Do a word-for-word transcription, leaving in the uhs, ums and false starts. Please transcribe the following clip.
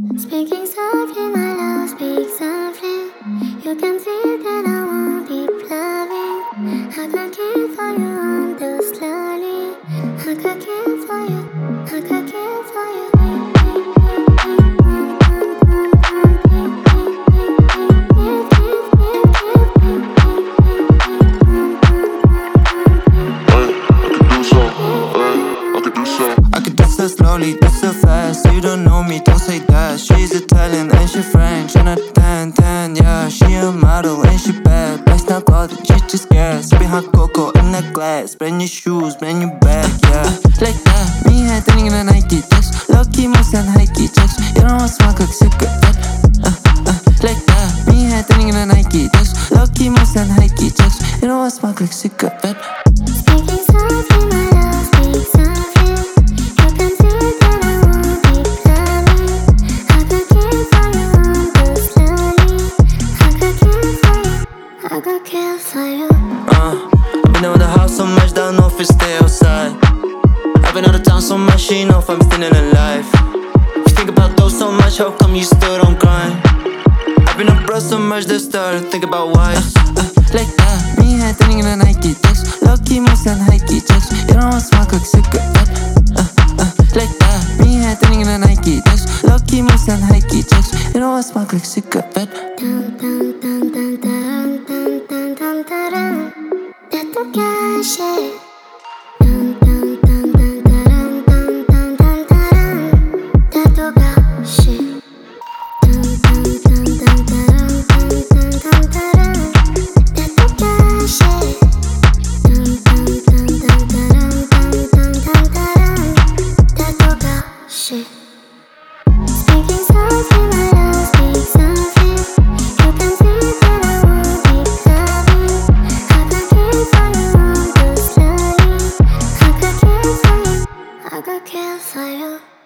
Speaking softly, my love, speak softly. You can feel that I want deep loving. I could kill for you on the slowly. I could kill for you, I could kill for you. I could do so slowly, do so fast. You don't know me, don't say that. She's Italian and she French, and a tan tan, yeah. She a model and she bad. Best not golden, she just gas. Sipping hot cocoa in that glass. Brand new shoes, brand new bag, yeah. Like that, me had turning in a Nike text. Low key, most and high key checks. You don't want smoke like cigarette. Uh, uh, like that, me had turning in a Nike text. Low key, most and high key checks. You don't want smoke like cigarette. Speaking softly, my love, speak softly. You can feel that I want deep loving. I could kill for you on the slowly. I could kill for you, I could kill for you. Uh, I've been out the house so much, don't know if it stay outside. I've been out of town so much, she know if I'm still alive. You think about those so much, how come you still don't cry? I've been abroad so much, they start to think about why. uh, uh, Like that, me had turning in a Nike text. Low key, most and high key checks. You don't want smoke like cigarette. uh, uh, Like that, me had turning in a Nike text. Low key, most and high key checks. You don't want smoke like cigarette. Dun dun dun dun dun dun dun dun dun. That to cash it. Dun dun dun dun dun dun dun dun dun. That to cash it. Dun dun dun dun dun dun dun dun dun. That to cash it. Dun dun dun dun dun dun dun dun dun. That to cash it. Speaking softly, my love, speak softly. You can feel that I want deep loving. I could kill for you on the slowly. I could kill for you, I could kill for you.